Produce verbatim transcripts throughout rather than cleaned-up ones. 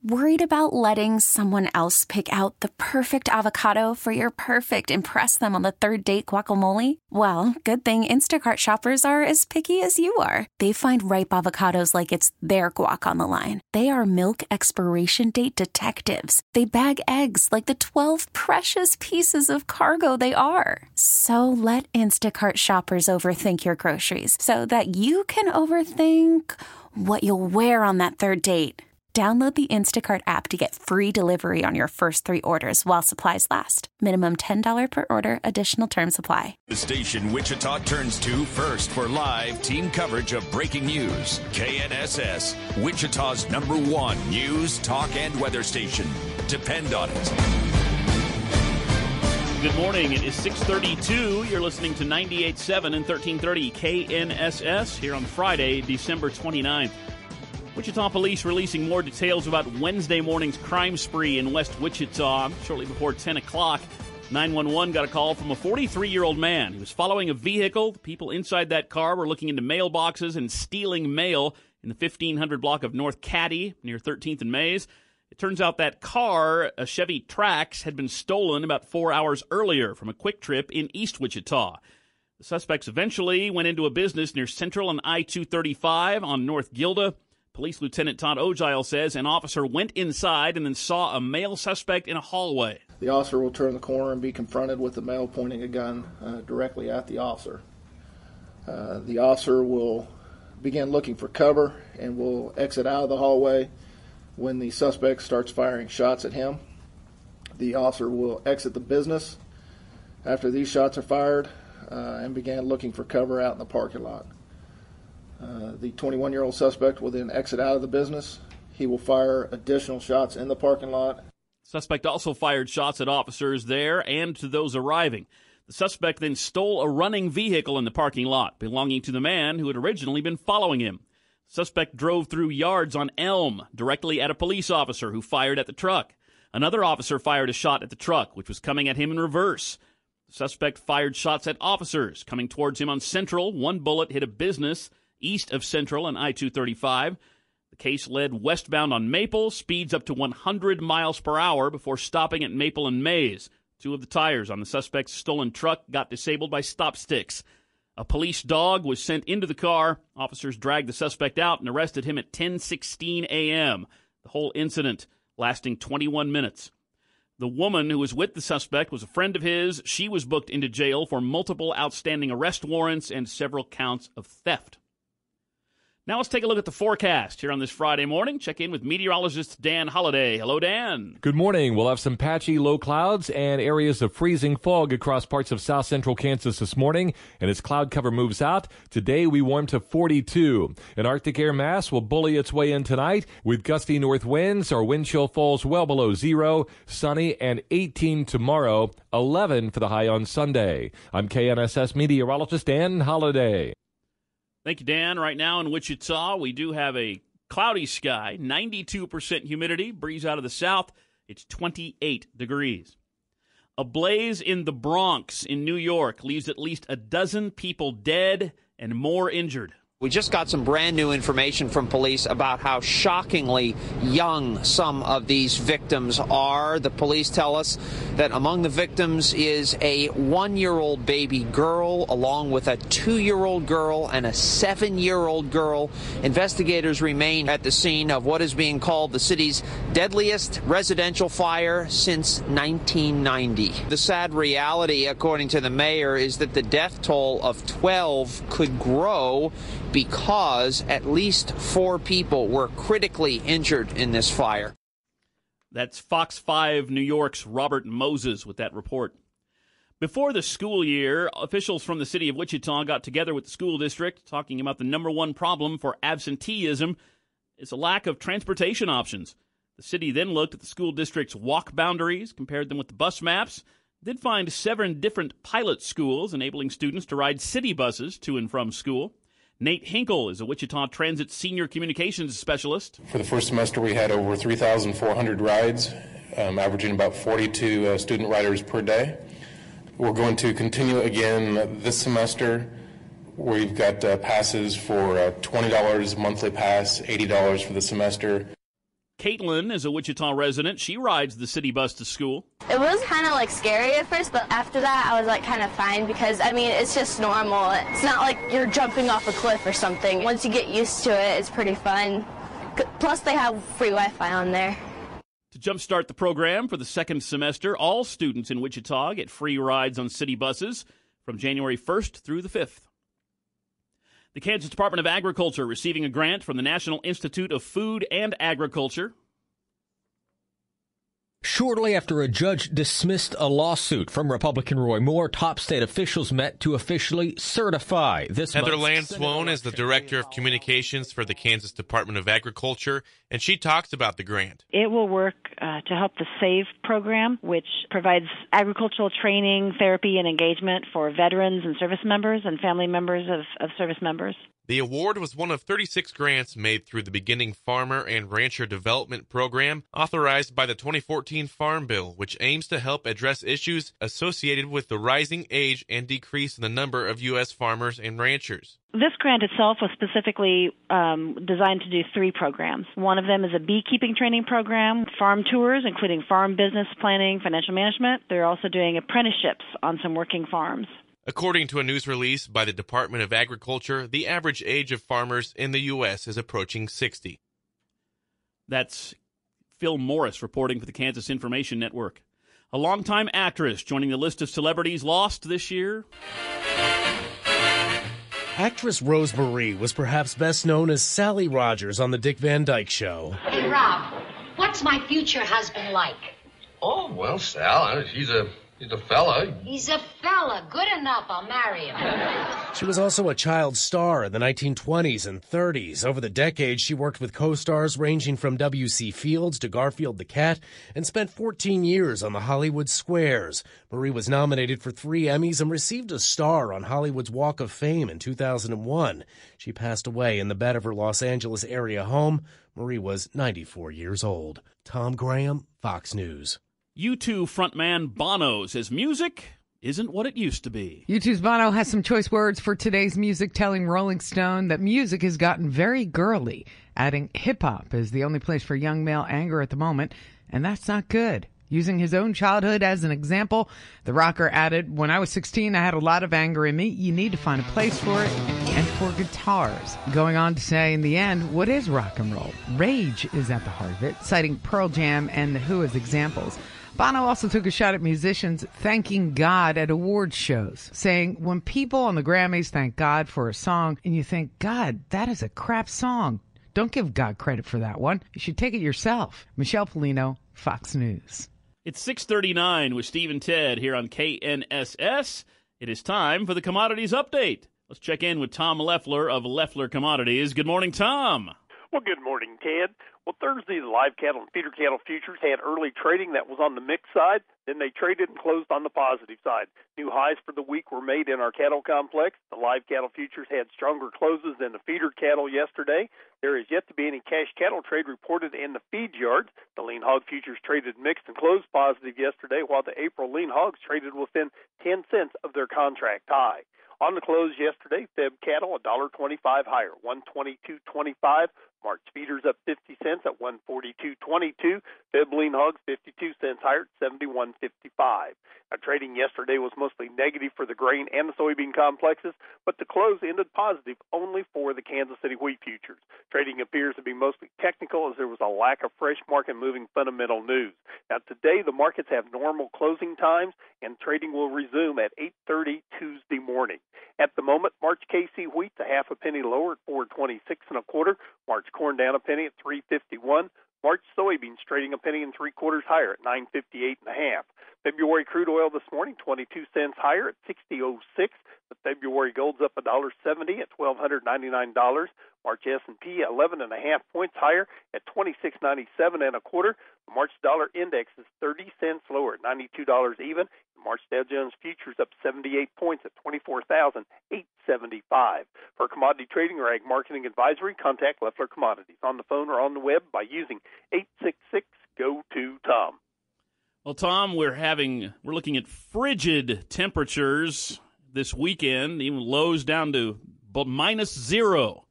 Worried about letting someone else pick out the perfect avocado for your perfect impress them on the third date guacamole? Well, good thing Instacart shoppers are as picky as you are. They find ripe avocados like it's their guac on the line. They are milk expiration date detectives. They bag eggs like the twelve precious pieces of cargo they are. So let Instacart shoppers overthink your groceries so that you can overthink what you'll wear on that third date. Download the Instacart app to get free delivery on your first three orders while supplies last. Minimum ten dollars per order. Additional terms apply. The station Wichita turns to first for live team coverage of breaking news. K N S S, Wichita's number one news, talk, and weather station. Depend on it. Good morning. It is six thirty-two. You're listening to ninety-eight point seven and thirteen thirty K N S S here on Friday, December twenty-ninth. Wichita police releasing more details about Wednesday morning's crime spree in West Wichita. Shortly before ten o'clock, nine one one got a call from a forty-three-year-old man. He was following a vehicle. The people inside that car were looking into mailboxes and stealing mail in the fifteen hundred block of North Caddy near thirteenth and Mays. It turns out that car, a Chevy Trax, had been stolen about four hours earlier from a Quick Trip in East Wichita. The suspects eventually went into a business near Central and I two thirty-five on North Gilda. Police Lieutenant Todd Ogile says an officer went inside and then saw a male suspect in a hallway. The officer will turn the corner and be confronted with the male pointing a gun uh, directly at the officer. Uh, the officer will begin looking for cover and will exit out of the hallway when the suspect starts firing shots at him. The officer will exit the business after these shots are fired uh, and begin looking for cover out in the parking lot. Uh, the twenty-one-year-old suspect will then exit out of the business. He will fire additional shots in the parking lot. Suspect also fired shots at officers there and to those arriving. The suspect then stole a running vehicle in the parking lot belonging to the man who had originally been following him. Suspect drove through yards on Elm directly at a police officer who fired at the truck. Another officer fired a shot at the truck, which was coming at him in reverse. The suspect fired shots at officers coming towards him on Central. One bullet hit a business east of Central and I two thirty-five. The case led westbound on Maple, speeds up to one hundred miles per hour before stopping at Maple and Mays. Two of the tires on the suspect's stolen truck got disabled by stop sticks. A police dog was sent into the car. Officers dragged the suspect out and arrested him at ten sixteen a.m. The whole incident lasting twenty-one minutes. The woman who was with the suspect was a friend of his. She was booked into jail for multiple outstanding arrest warrants and several counts of theft. Now let's take a look at the forecast here on this Friday morning. Check in with meteorologist Dan Holliday. Hello, Dan. Good morning. We'll have some patchy low clouds and areas of freezing fog across parts of south central Kansas this morning. And as cloud cover moves out, today we warm to forty-two. An Arctic air mass will bully its way in tonight with gusty north winds. Our wind chill falls well below zero. Sunny and eighteen tomorrow, eleven for the high on Sunday. I'm K N S S meteorologist Dan Holliday. Thank you, Dan. Right now in Wichita, we do have a cloudy sky, ninety-two percent humidity, breeze out of the south. It's twenty-eight degrees. A blaze in the Bronx in New York leaves at least a dozen people dead and more injured. We just got some brand new information from police about how shockingly young some of these victims are. The police tell us that among the victims is a one-year-old baby girl, along with a two-year-old girl and a seven-year-old girl. Investigators remain at the scene of what is being called the city's deadliest residential fire since nineteen ninety. The sad reality, according to the mayor, is that the death toll of twelve could grow because at least four people were critically injured in this fire. That's Fox five New York's Robert Moses with that report. Before the school year, officials from the city of Wichita got together with the school district talking about the number one problem for absenteeism is a lack of transportation options. The city then looked at the school district's walk boundaries, compared them with the bus maps, did find seven different pilot schools enabling students to ride city buses to and from school. Nate Hinkle is a Wichita Transit senior communications specialist. For the first semester, we had over three thousand four hundred rides, um, averaging about forty-two uh, student riders per day. We're going to continue again this semester. We've got uh, passes for uh, twenty dollars monthly pass, eighty dollars for the semester. Caitlin is a Wichita resident. She rides the city bus to school. It was kind of like scary at first, but after that I was like kind of fine because, I mean, it's just normal. It's not like you're jumping off a cliff or something. Once you get used to it, it's pretty fun. Plus they have free Wi-Fi on there. To jumpstart the program for the second semester, all students in Wichita get free rides on city buses from January first through the fifth. The Kansas Department of Agriculture receiving a grant from the National Institute of Food and Agriculture. Shortly after a judge dismissed a lawsuit from Republican Roy Moore, top state officials met to officially certify this Heather month's Lanswone is the Director of Communications for the Kansas Department of Agriculture, and she talks about the grant. It will work uh, to help the SAVE program, which provides agricultural training, therapy, and engagement for veterans and service members and family members of, of service members. The award was one of thirty-six grants made through the Beginning Farmer and Rancher Development Program, authorized by the twenty fourteen Farm Bill, which aims to help address issues associated with the rising age and decrease in the number of U S farmers and ranchers. This grant itself was specifically um, designed to do three programs. One of them is a beekeeping training program, farm tours, including farm business planning, financial management. They're also doing apprenticeships on some working farms. According to a news release by the Department of Agriculture, the average age of farmers in the U S is approaching sixty. That's Phil Morris reporting for the Kansas Information Network. A longtime actress joining the list of celebrities lost this year. Actress Rose Marie was perhaps best known as Sally Rogers on The Dick Van Dyke Show. Hey, Rob, what's my future husband like? Oh, well, Sal, he's a... He's a fella. He's a fella. Good enough. I'll marry him. She was also a child star in the nineteen twenties and thirties. Over the decades, she worked with co-stars ranging from W C Fields to Garfield the Cat and spent fourteen years on the Hollywood Squares. Marie was nominated for three Emmys and received a star on Hollywood's Walk of Fame in two thousand one. She passed away in the bed of her Los Angeles area home. Marie was ninety-four years old. Tom Graham, Fox News. U two frontman Bono says music isn't what it used to be. U two's Bono has some choice words for today's music, telling Rolling Stone that music has gotten very girly, adding hip-hop is the only place for young male anger at the moment, and that's not good. Using his own childhood as an example, the rocker added, "When I was sixteen, I had a lot of anger in me. You need to find a place for it and for guitars." Going on to say, in the end, what is rock and roll? Rage is at the heart of it, citing Pearl Jam and The Who as examples. Bono also took a shot at musicians thanking God at awards shows, saying, when people on the Grammys thank God for a song and you think, God, that is a crap song, don't give God credit for that one. You should take it yourself. Michelle Polino, Fox News. It's six thirty-nine with Steve and Ted here on K N S S. It is time for the Commodities Update. Let's check in with Tom Leffler of Leffler Commodities. Good morning, Tom. Well, good morning, Ted. Well, Thursday, the live cattle and feeder cattle futures had early trading that was on the mixed side. Then they traded and closed on the positive side. New highs for the week were made in our cattle complex. The live cattle futures had stronger closes than the feeder cattle yesterday. There is yet to be any cash cattle trade reported in the feed yards. The lean hog futures traded mixed and closed positive yesterday, while the April lean hogs traded within ten cents of their contract high. On the close yesterday, Feb cattle one dollar twenty-five higher, one twenty-two twenty-five. March feeders up fifty cents at one forty-two twenty-two. Feb lean hogs fifty-two cents higher at seventy-one fifty-five. Now, trading yesterday was mostly negative for the grain and the soybean complexes, but the close ended positive only for the Kansas City wheat futures. Trading appears to be mostly technical as there was a lack of fresh market moving fundamental news. Now, today the markets have normal closing times and trading will resume at eight thirty Tuesday morning. At the moment, March K C wheat's a half a penny lower at four twenty-six and a quarter. March corn down a penny at three fifty-one. March soybeans trading a penny and three quarters higher at nine fifty-eight and a half. February crude oil this morning twenty-two cents higher at sixty oh six. The February gold's up one dollar seventy at twelve ninety-nine dollars. March S and P eleven and a half points higher at twenty-six ninety-seven and a quarter. The March dollar index is thirty cents lower at ninety-two dollars even. The March Dow Jones futures up seventy-eight points at twenty-four thousand eight hundred seventy-five. For commodity trading or ag marketing advisory, contact Leffler Commodities on the phone or on the web by using eight six six, G O two, T O M. Well, Tom, we're having we're looking at frigid temperatures this weekend, even lows down to minus zero.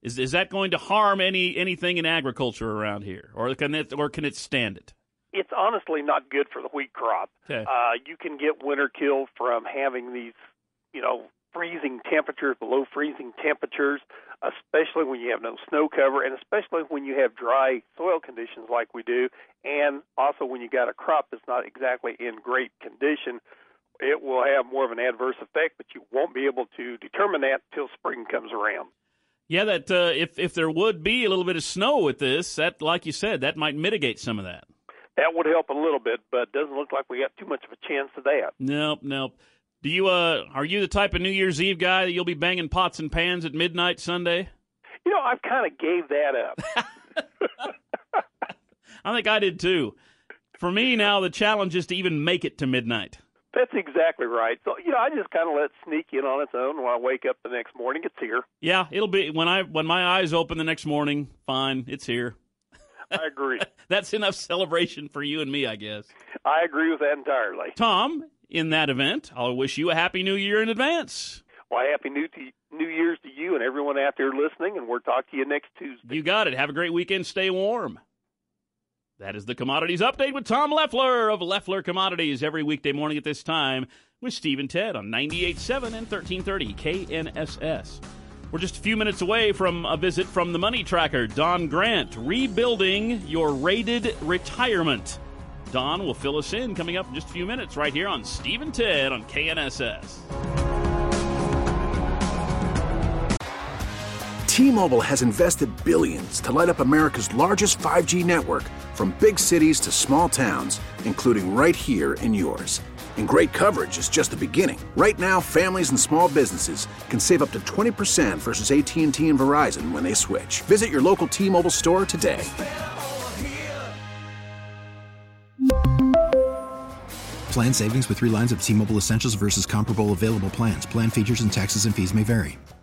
Is is that going to harm any anything in agriculture around here, or can it or can it stand it? It's honestly not good for the wheat crop. Okay. Uh, you can get winter kill from having these, you know, freezing temperatures, below freezing temperatures, especially when you have no snow cover, and especially when you have dry soil conditions like we do, and also when you got a crop that's not exactly in great condition. It will have more of an adverse effect, but you won't be able to determine that until spring comes around. Yeah, that uh, if if there would be a little bit of snow with this, that, like you said, that might mitigate some of that. That would help a little bit, but it doesn't look like we got too much of a chance of that. Nope, nope. Do you uh are you the type of New Year's Eve guy that you'll be banging pots and pans at midnight Sunday? You know, I've kind of gave that up. I think I did too. For me now, the challenge is to even make it to midnight. That's exactly right. So, you know, I just kind of let it sneak in on its own when I wake up the next morning. It's here. Yeah, it'll be when I when my eyes open the next morning, fine, it's here. I agree. That's enough celebration for you and me, I guess. I agree with that entirely. Tom, in that event, I'll wish you a Happy New Year in advance. Well, Happy New, to, New Year's to you and everyone out there listening, and we'll talk to you next Tuesday. You got it. Have a great weekend. Stay warm. That is the Commodities Update with Tom Leffler of Leffler Commodities every weekday morning at this time with Steve and Ted on ninety-eight point seven and thirteen thirty K N S S. We're just a few minutes away from a visit from the Money Tracker, Don Grant, rebuilding your rated retirement. Don will fill us in coming up in just a few minutes right here on Steve and Ted on K N S S. T-Mobile has invested billions to light up America's largest five G network, from big cities to small towns, including right here in yours. And great coverage is just the beginning. Right now, families and small businesses can save up to twenty percent versus A T and T and Verizon when they switch. Visit your local T-Mobile store today. Plan savings with three lines of T-Mobile Essentials versus comparable available plans. Plan features and taxes and fees may vary.